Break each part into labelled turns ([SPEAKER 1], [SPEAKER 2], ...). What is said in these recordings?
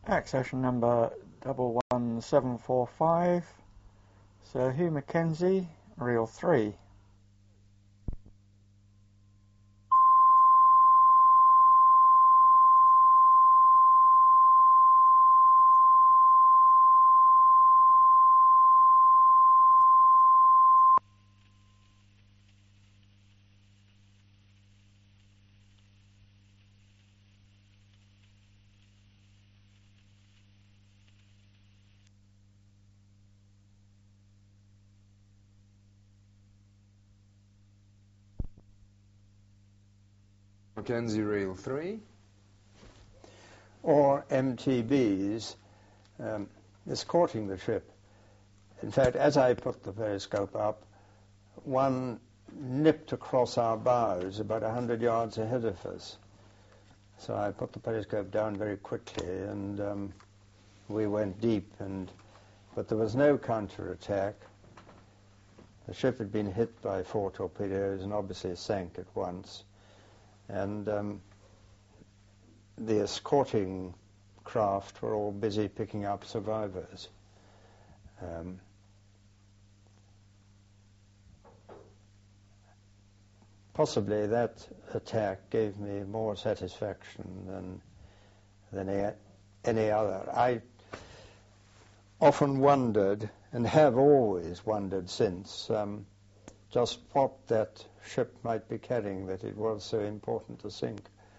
[SPEAKER 1] Accession number 11745, Sir Hugh Mackenzie, reel 3.
[SPEAKER 2] Mackenzie reel 3.
[SPEAKER 3] Or MTBs escorting the ship. In fact, as I put the periscope up, one nipped across our bows about 100 yards ahead of us. So I put the periscope down very quickly, and we went deep, but there was no counterattack. The ship had been hit by 4 torpedoes and obviously sank at once. And the escorting craft were all busy picking up survivors. Possibly that attack gave me more satisfaction than any other. I often wondered, and have always wondered since, just what that ship might be carrying that it was so important to sink.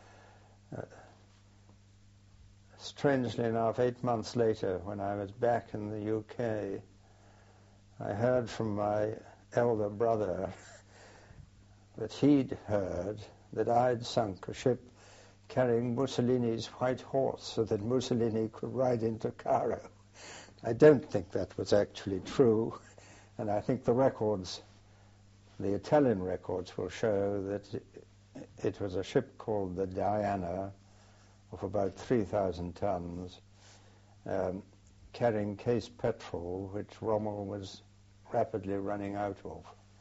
[SPEAKER 3] Strangely enough, 8 months later, when I was back in the UK, I heard from my elder brother that he'd heard that I'd sunk a ship carrying Mussolini's white horse so that Mussolini could ride into Cairo. I don't think that was actually true, and I think the Italian records will show that it was a ship called the Diana of about 3,000 tons, carrying case petrol, which Rommel was rapidly running out of.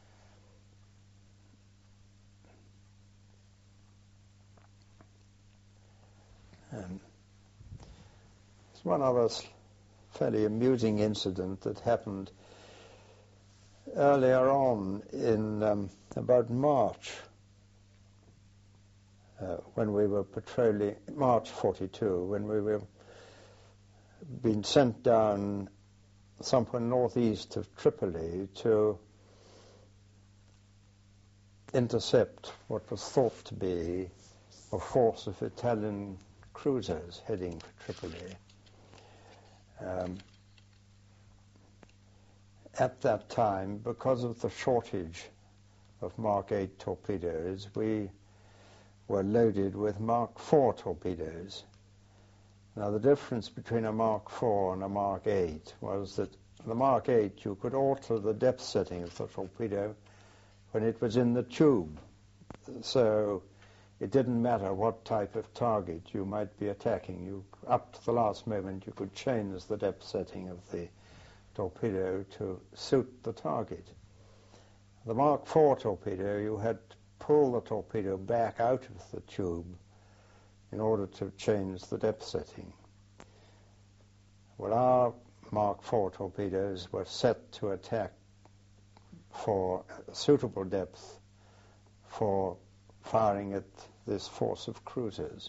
[SPEAKER 3] There's one other fairly amusing incident that happened earlier on in about March, when we were patrolling, March 42, when we were being sent down somewhere northeast of Tripoli to intercept what was thought to be a force of Italian cruisers heading for Tripoli. At that time, because of the shortage of Mark 8 torpedoes, we were loaded with Mark 4 torpedoes. Now, the difference between a Mark 4 and a Mark 8 was that the Mark 8, you could alter the depth setting of the torpedo when it was in the tube. So it didn't matter what type of target you might be attacking. Up to the last moment, you could change the depth setting of the torpedo to suit the target. The Mark IV torpedo, you had to pull the torpedo back out of the tube in order to change the depth setting. Well, our Mark IV torpedoes were set to attack for a suitable depth for firing at this force of cruisers.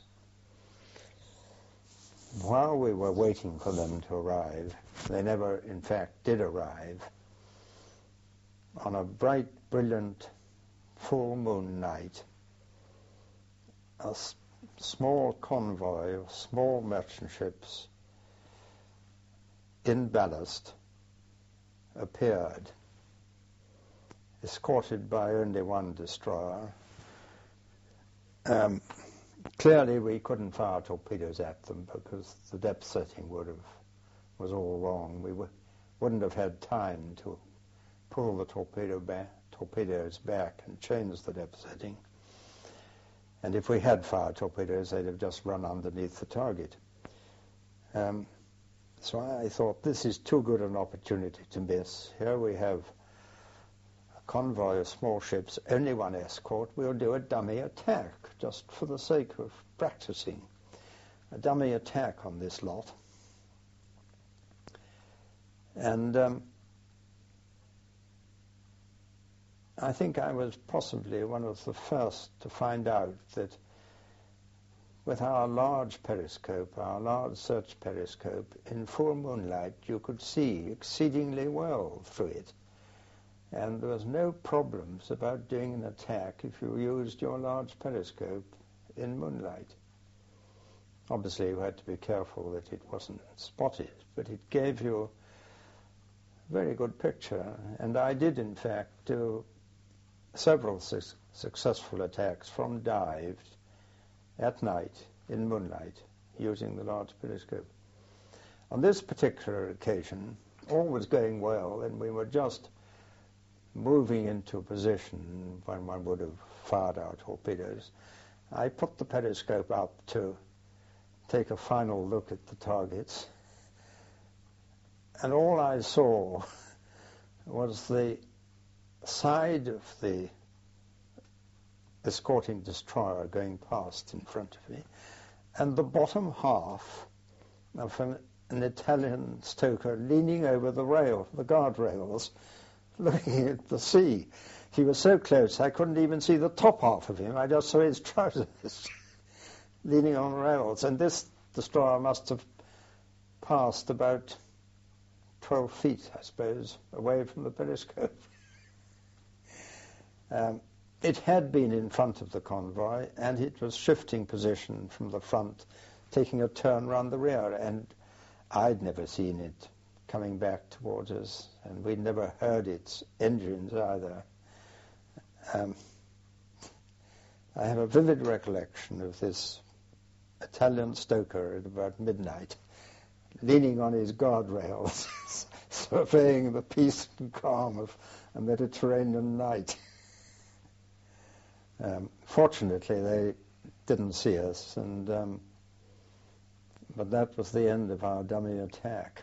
[SPEAKER 3] While we were waiting for them to arrive, they never, in fact, did arrive. On a bright, brilliant, full moon night, a small convoy of small merchant ships in ballast appeared, escorted by only one destroyer. Clearly, we couldn't fire torpedoes at them because the depth setting was all wrong. We wouldn't have had time to pull the torpedoes back and change the depth setting. And if we had fired torpedoes, they'd have just run underneath the target. So I thought, this is too good an opportunity to miss. Here we have a convoy of small ships, only one escort. We'll do a dummy attack, just for the sake of practicing. A dummy attack on this lot. And I think I was possibly one of the first to find out that with our large periscope, our large search periscope, in full moonlight you could see exceedingly well through it. And there was no problems about doing an attack if you used your large periscope in moonlight. Obviously you had to be careful that it wasn't spotted, but it gave you a very good picture. And I did in fact do several successful attacks from dives at night in moonlight using the large periscope. On this particular occasion, all was going well, and we were just moving into a position when one would have fired our torpedoes. I put the periscope up to take a final look at the targets, and all I saw was the side of the escorting destroyer going past in front of me, and the bottom half of an Italian stoker leaning over the rail, the guardrails, looking at the sea. He was so close I couldn't even see the top half of him. I just saw his trousers leaning on rails. And this destroyer must have passed about 12 feet, I suppose, away from the periscope. It had been in front of the convoy, and it was shifting position from the front, taking a turn round the rear, and I'd never seen it coming back towards us, and we'd never heard its engines either. I have a vivid recollection of this Italian stoker at about midnight, leaning on his guardrails, surveying the peace and calm of a Mediterranean night. Fortunately, they didn't see us, and but that was the end of our dummy attack.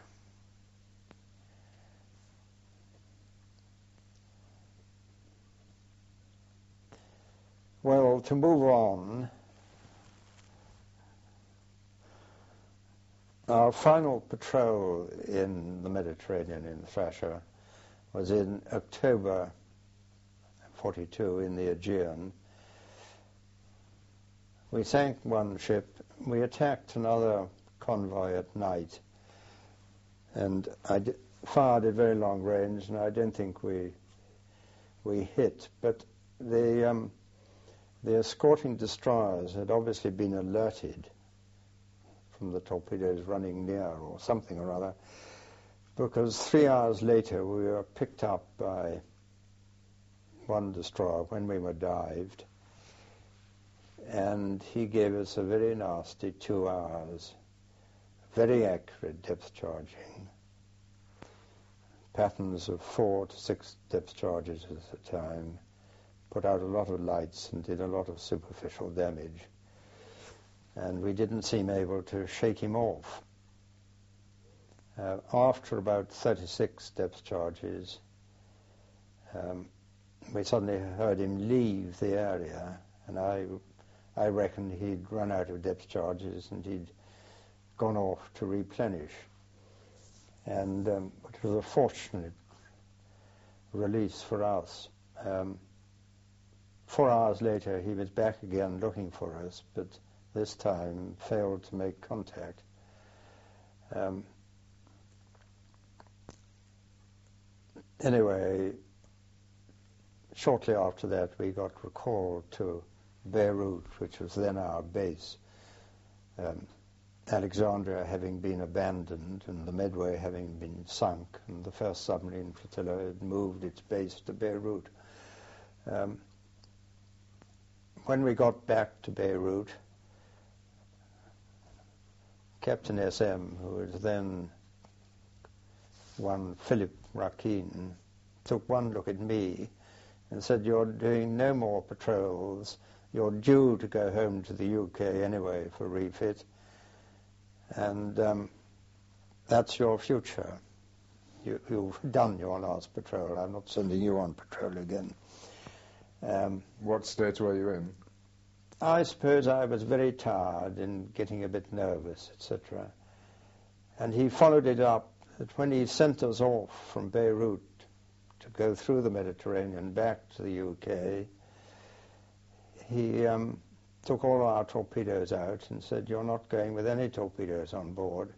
[SPEAKER 3] Well, to move on, our final patrol in the Mediterranean in Thrasher was in October 42 in the Aegean. We sank one ship, we attacked another convoy at night, and I fired at very long range, and I don't think we hit, but the escorting destroyers had obviously been alerted from the torpedoes running near or something or other, because 3 hours later we were picked up by one destroyer when we were dived, and he gave us a very nasty 2 hours, very accurate depth charging, patterns of 4 to 6 depth charges at a time, put out a lot of lights and did a lot of superficial damage, and we didn't seem able to shake him off. After about 36 depth charges, we suddenly heard him leave the area, and I reckon he'd run out of depth charges and he'd gone off to replenish. And it was a fortunate release for us. 4 hours later he was back again looking for us, but this time failed to make contact. Anyway, shortly after that we got recalled to Beirut, which was then our base, Alexandria having been abandoned and the Medway having been sunk, and the first submarine flotilla had moved its base to Beirut. When we got back to Beirut, Captain SM, who was then one Philip Rakin, took one look at me and said, "You're doing no more patrols. You're due to go home to the UK anyway for refit, and that's your future. You've done your last patrol. I'm not sending you on patrol again."
[SPEAKER 2] What state were you in?
[SPEAKER 3] I suppose I was very tired and getting a bit nervous, etc. And he followed it up that when he sent us off from Beirut to go through the Mediterranean back to the UK, he took all our torpedoes out and said, "You're not going with any torpedoes on board.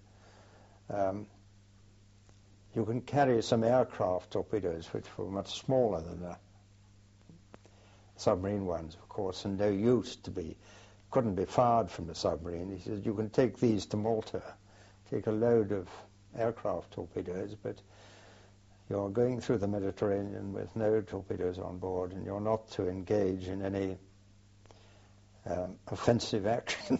[SPEAKER 3] You can carry some aircraft torpedoes, which were much smaller than the submarine ones, of course, and no use couldn't be fired from the submarine." He said, "You can take these to Malta, take a load of aircraft torpedoes, but you're going through the Mediterranean with no torpedoes on board, and you're not to engage in any offensive action."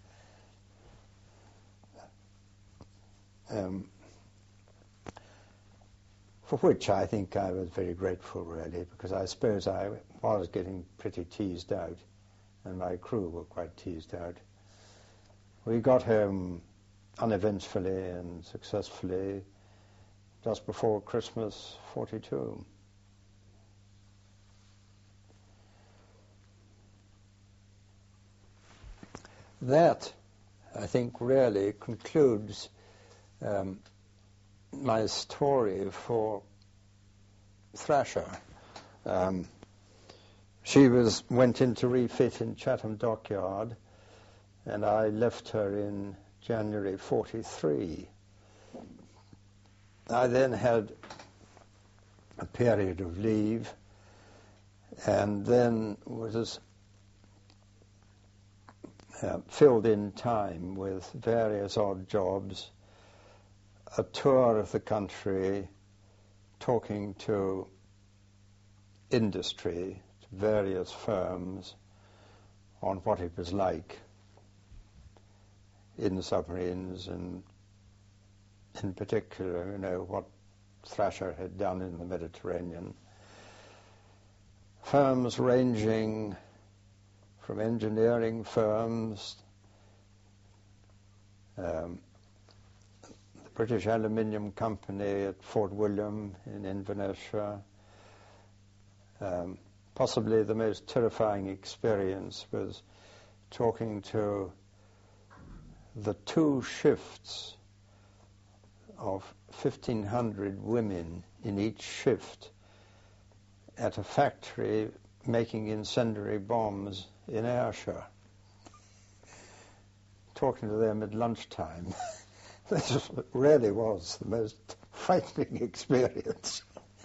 [SPEAKER 3] For which I think I was very grateful, really, because I suppose I was getting pretty teased out, and my crew were quite teased out. We got home uneventfully and successfully just before Christmas '42. That, I think, really concludes my story for Thrasher. She went in to refit in Chatham Dockyard, and I left her in January '43. I then had a period of leave, and then was filled in time with various odd jobs, a tour of the country, talking to industry, to various firms, on what it was like in the submarines, and in particular, what Thrasher had done in the Mediterranean. Firms ranging from engineering firms, the British Aluminium Company at Fort William in Inverness. Possibly the most terrifying experience was talking to the two shifts of 1,500 women in each shift at a factory making incendiary bombs in Ayrshire. Talking to them at lunchtime. This really was the most frightening experience.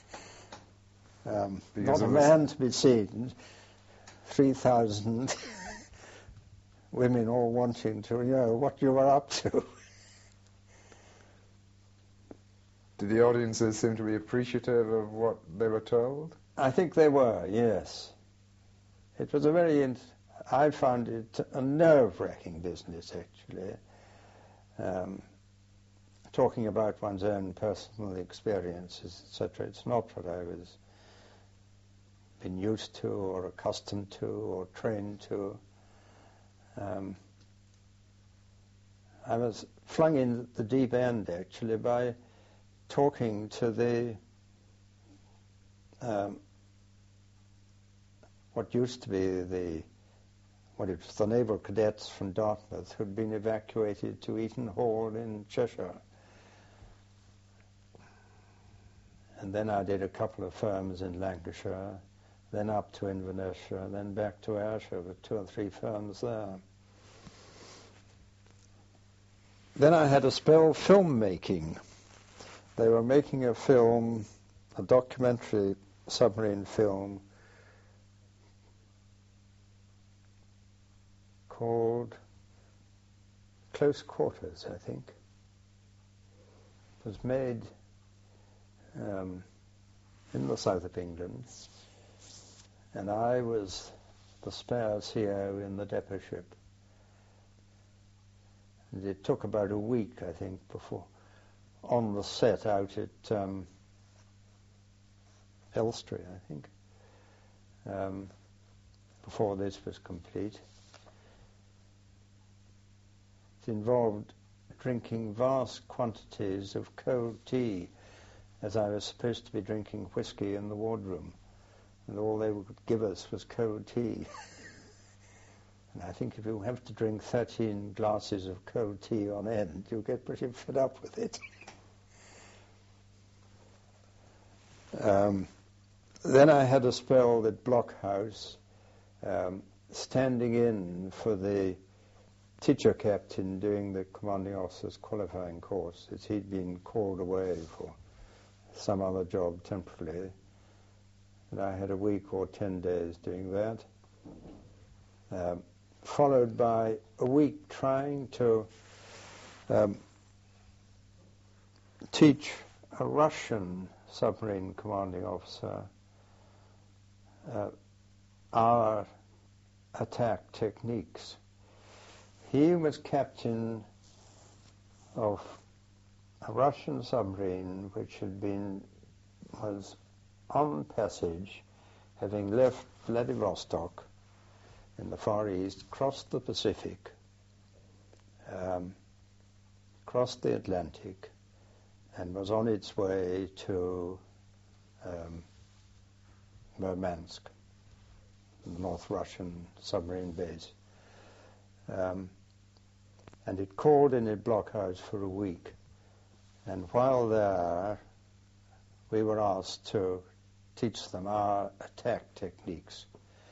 [SPEAKER 3] Not a man to be seen, 3,000 women all wanting to know what you were up to.
[SPEAKER 2] Did the audiences seem to be appreciative of what they were told?
[SPEAKER 3] I think they were, yes. It was I found it a nerve-wracking business, actually. Talking about one's own personal experiences, etc. It's not what I was been used to or accustomed to or trained to. I was flung in the deep end, actually, by talking to the what used to be the Naval Cadets from Dartmouth who'd been evacuated to Eaton Hall in Cheshire. And then I did a couple of firms in Lancashire, then up to Inverness, then back to Ayrshire with 2 or 3 firms there. Then I had a spell filmmaking. They were making a film, a documentary submarine film called Close Quarters, I think. It was made in the south of England, and I was the spare CO in the depot ship. And it took about a week, I think, before on the set out at Elstree, I think, before this was complete. It involved drinking vast quantities of cold tea, as I was supposed to be drinking whiskey in the wardroom, and all they would give us was cold tea. And I think if you have to drink 13 glasses of cold tea on end, you'll get pretty fed up with it. Then I had a spell at Blockhouse, standing in for the teacher captain doing the commanding officer's qualifying course, as he'd been called away for some other job temporarily. And I had a week or 10 days doing that, followed by a week trying to teach a Russian submarine commanding officer our attack techniques. He was captain of a Russian submarine which was on passage, having left Vladivostok in the Far East, crossed the Pacific, crossed the Atlantic, and was on its way to Murmansk, the North Russian submarine base. And it called in at Blockhouse for a week. And while there, we were asked to teach them our attack techniques.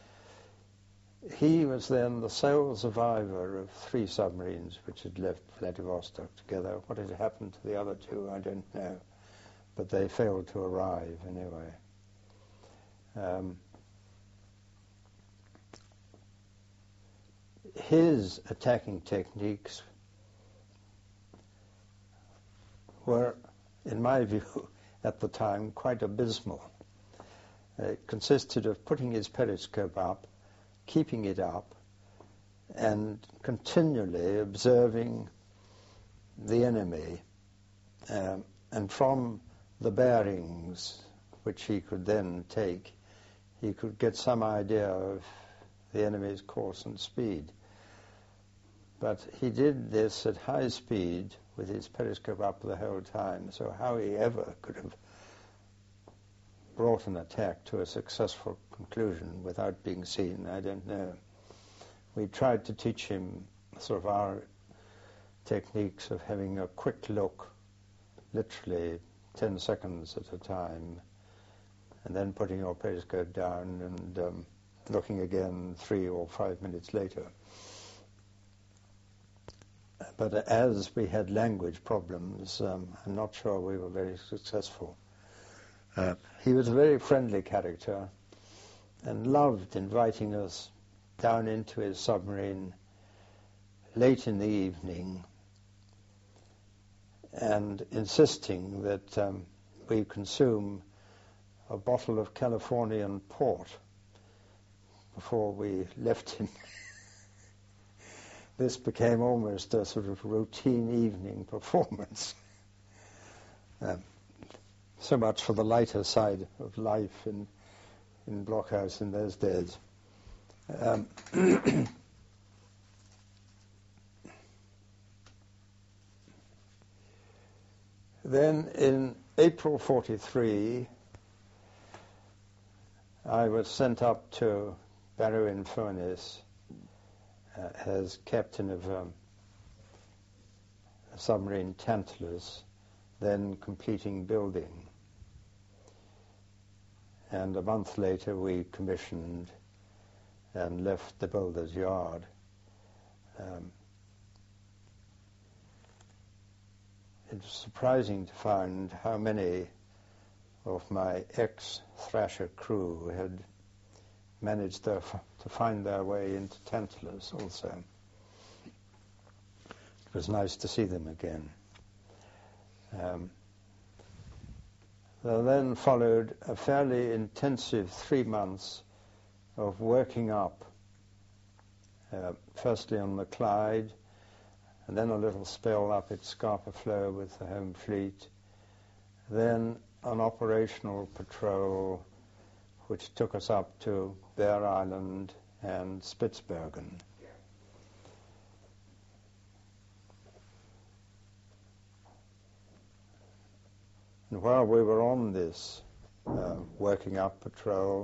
[SPEAKER 3] He was then the sole survivor of 3 submarines which had left Vladivostok together. What had happened to the other 2, I don't know. But they failed to arrive anyway. His attacking techniques were, in my view, at the time, quite abysmal. It consisted of putting his periscope up, keeping it up, and continually observing the enemy, and from the bearings which he could then take, he could get some idea of the enemy's course and speed. But he did this at high speed with his periscope up the whole time, so how he ever could have brought an attack to a successful conclusion without being seen, I don't know. We tried to teach him sort of our techniques of having a quick look, literally 10 seconds at a time, and then putting your periscope down and looking again 3 or 5 minutes later. But as we had language problems, I'm not sure we were very successful. He was a very friendly character and loved inviting us down into his submarine late in the evening and insisting that we consume a bottle of Californian port before we left him. This became almost a sort of routine evening performance. So much for the lighter side of life in Blockhouse in those days. Then in April 1943, I was sent up to Barrow-in-Furness as captain of a submarine Tantalus, then completing building. And a month later we commissioned and left the builder's yard. It was surprising to find how many of my ex-Thrasher crew had managed to find their way into Tantalus also. It was nice to see them again. There then followed a fairly intensive 3 months of working up, firstly on the Clyde, and then a little spell up at Scapa Flow with the Home Fleet, then an operational patrol which took us up to Bear Island and Spitsbergen. And while we were on this working up patrol,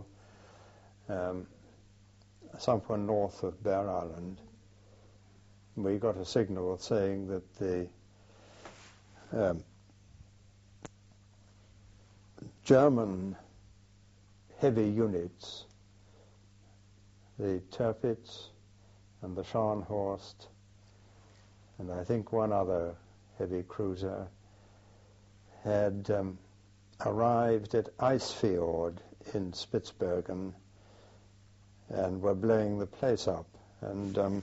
[SPEAKER 3] somewhere north of Bear Island, we got a signal saying that the German heavy units, the Tirpitz and the Scharnhorst, and I think one other heavy cruiser, had arrived at Eisfjord in Spitsbergen and were blowing the place up. And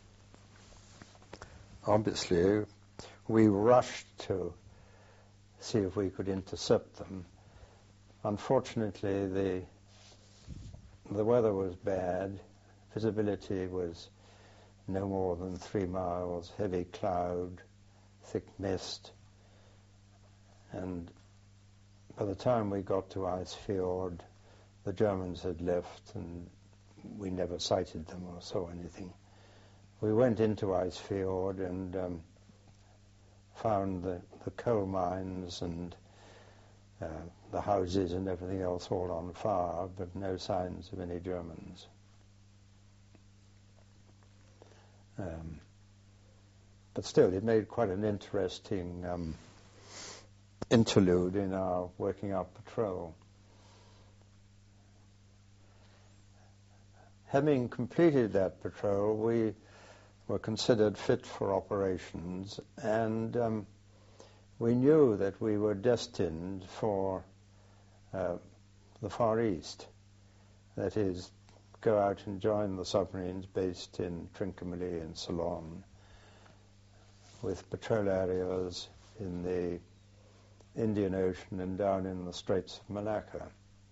[SPEAKER 3] obviously we rushed to see if we could intercept them. Unfortunately, the weather was bad. Visibility was no more than 3 miles, heavy cloud, thick mist. And by the time we got to Eisfjord, the Germans had left and we never sighted them or saw anything. We went into Eisfjord and found the coal mines and the houses and everything else all on fire, but no signs of any Germans. But still, it made quite an interesting interlude in our working out patrol. Having completed that patrol, we were considered fit for operations, and we knew that we were destined for the Far East, that is, go out and join the submarines based in Trincomalee and Ceylon, with patrol areas in the Indian Ocean and down in the Straits of Malacca.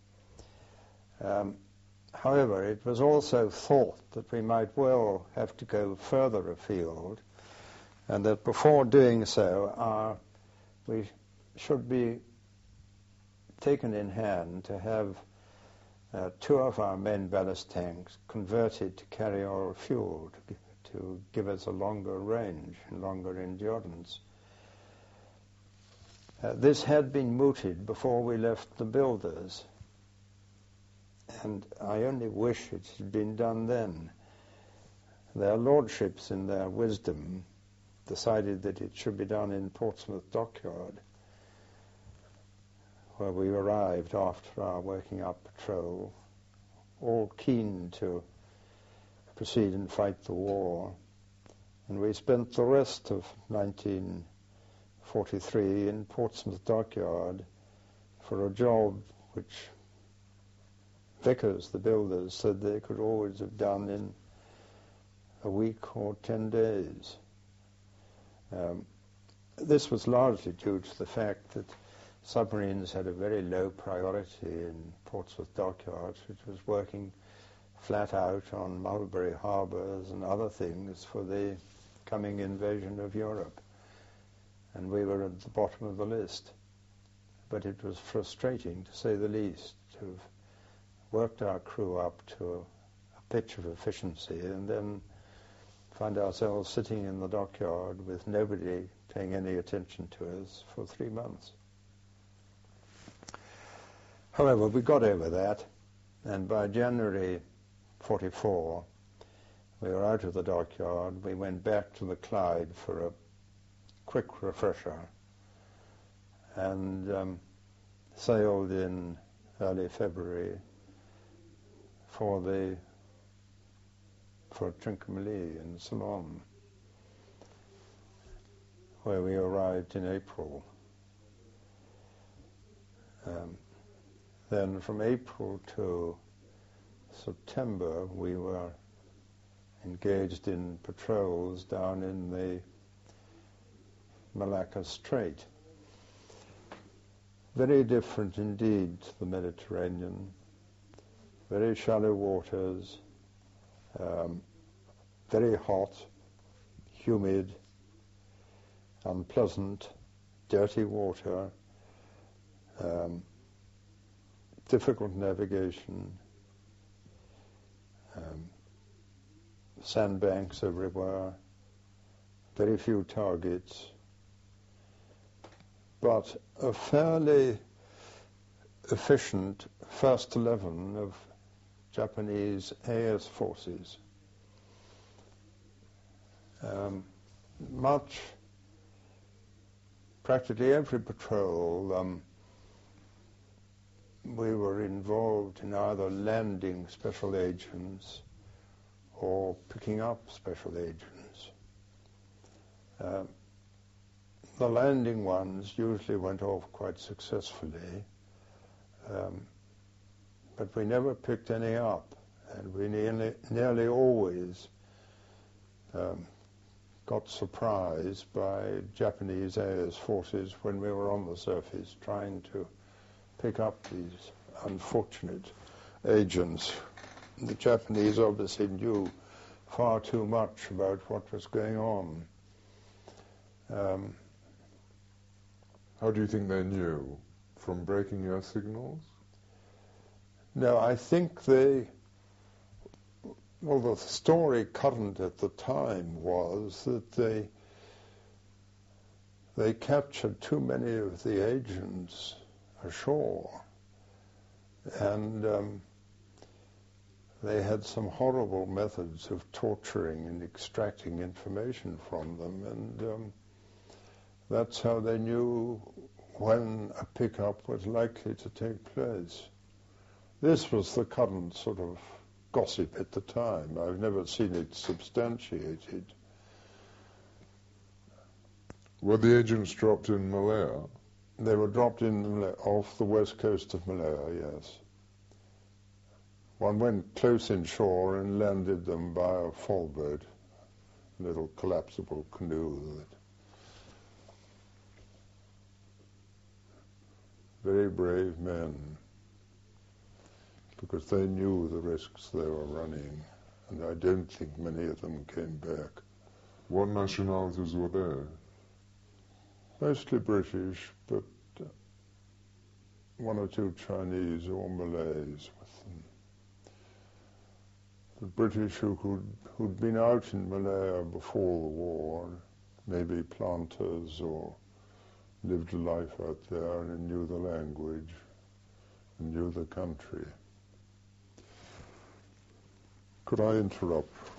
[SPEAKER 3] However, it was also thought that we might well have to go further afield, and that before doing so, we should be taken in hand to have 2 of our main ballast tanks converted to carry our fuel to give us a longer range and longer endurance. This had been mooted before we left the builders, and I only wish it had been done then. Their lordships, in their wisdom, decided that it should be done in Portsmouth Dockyard, where we arrived after our working out patrol, all keen to proceed and fight the war. And we spent the rest of 1943 in Portsmouth Dockyard for a job which Vickers, the builders, said they could always have done in a week or 10 days. This was largely due to the fact that submarines had a very low priority in Portsmouth Dockyard, which was working flat out on Mulberry Harbours and other things for the coming invasion of Europe. And we were at the bottom of the list. But it was frustrating, to say the least, to have worked our crew up to a pitch of efficiency and then find ourselves sitting in the dockyard with nobody paying any attention to us for 3 months. However, we got over that, and by January 44, we were out of the dockyard. We went back to the Clyde for a quick refresher and sailed in early February for Trincomalee in Ceylon, where we arrived in April. Then from April to September we were engaged in patrols down in the Malacca Strait. Very different indeed to the Mediterranean. Very shallow waters, very hot, humid, unpleasant, dirty water, difficult navigation, sandbanks everywhere, very few targets, but a fairly efficient first 11 of Japanese AS forces. Practically every patrol we were involved in either landing special agents or picking up special agents. The landing ones usually went off quite successfully, but we never picked any up, and we nearly always got surprised by Japanese AS forces when we were on the surface trying to pick up these unfortunate agents. The Japanese obviously knew far too much about what was going on.
[SPEAKER 2] How do you think they knew? From breaking your signals?
[SPEAKER 3] No, I think the story current at the time was that they captured too many of the agents ashore, and they had some horrible methods of torturing and extracting information from them, and that's how they knew when a pickup was likely to take place. This was the current sort of gossip at the time. I've never seen it substantiated.
[SPEAKER 2] Were the agents dropped in Malaya?
[SPEAKER 3] They were dropped in off the west coast of Malaya, yes. One went close inshore and landed them by a fall boat, a little collapsible canoe. Very brave men, because they knew the risks they were running, and I don't think many of them came back.
[SPEAKER 2] What nationalities were there?
[SPEAKER 3] Mostly British, but one or two Chinese or Malays with them. The British who'd been out in Malaya before the war, maybe planters or lived a life out there and knew the language and knew the country. Could I interrupt?